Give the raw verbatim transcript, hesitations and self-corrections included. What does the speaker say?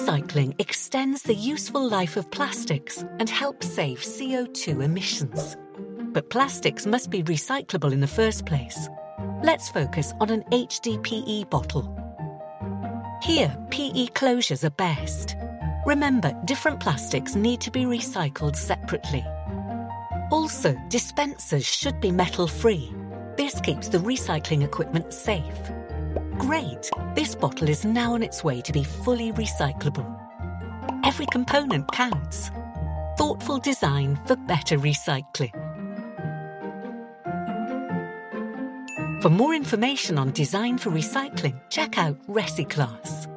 Recycling extends the useful life of plastics and helps save C O two emissions. But plastics must be recyclable in the first place. Let's focus on an H D P E bottle. Here, P E closures are best. Remember, different plastics need to be recycled separately. Also, dispensers should be metal-free. This keeps the recycling equipment safe. Great! This bottle is now on its way to be fully recyclable. Every component counts. Thoughtful design for better recycling. For more information on design for recycling, check out Recyclass.